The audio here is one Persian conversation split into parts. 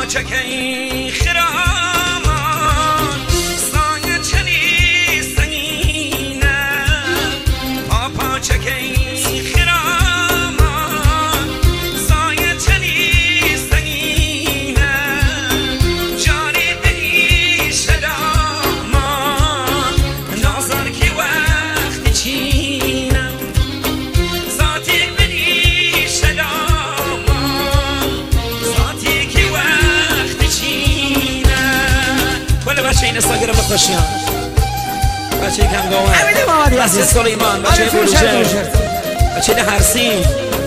چکی خرامان سایه چلی سنگینه پاپا چکی خرامان سایه چلی سنگینه جاری دلی شدامان نازار کی وقت چینه ذاتی بلی شدامان ذاتی کی وقت چینه ولی بچه این استاگرام بخوشیان بچه کم گوه بچه سلیمان بچه بروجه بچه هرسین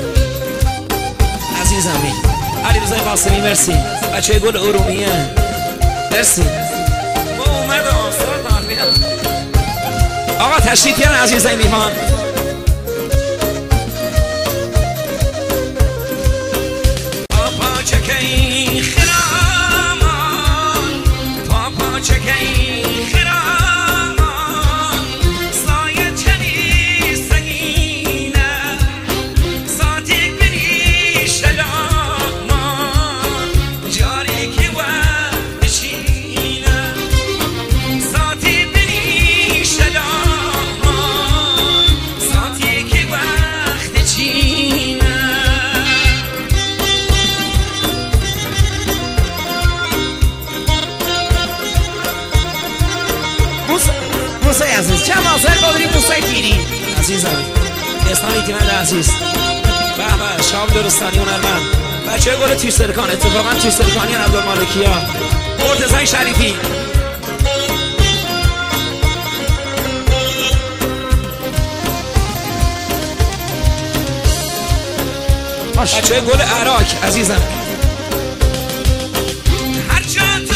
عزیزمی علی رضای قاسمی مرسی بچه گل ارومیه مرسی با اومد آستار دارمیم آقا تشریف بیارن عزیزای میهمان پاپا چکی خرامان پاپا چکی خرامان سایه چلی سنگینه ساتیک بلی شلامان جاری که وقت چینه ساتی بلی شلامان ساتی که وقت چینه موسی عزیز چه مازر بادری موسی پیری عزیزم اسلامی تیمند عزیز به به شام درستانی هنرمند بچه گل تیسترکان اتفاقا تیسترکانی عبدالمالکی ها مرتضی شریفی بچه گل عراق عزیزم هر جا تو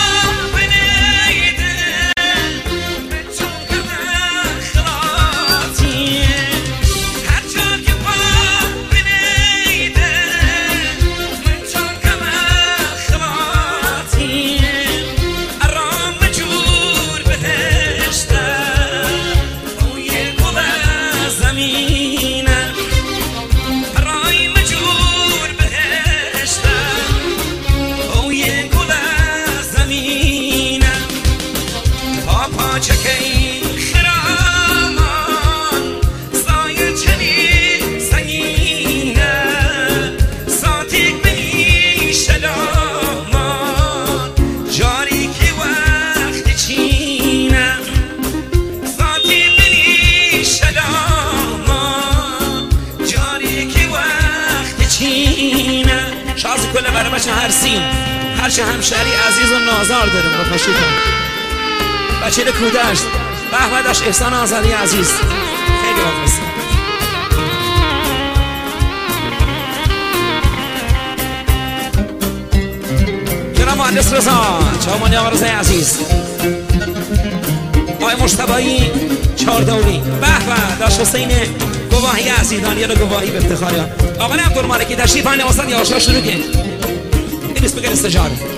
کل برای بچه هرسین هرچه همشهری عزیز و نازار دارم با پاشیتون بچه کودشت بهمدش احسان آزادی عزیز خیلی مخلصی جناب مهندس رضا چامانی آقا رضای عزیز آقای مجتبی چهاردوری به به داشت حسین گواهی عزیز دانیال گواهی به افتخاری آقا عبدالمالکی تشریف آن واسط یاشا شروع کرد این بگیر استجاره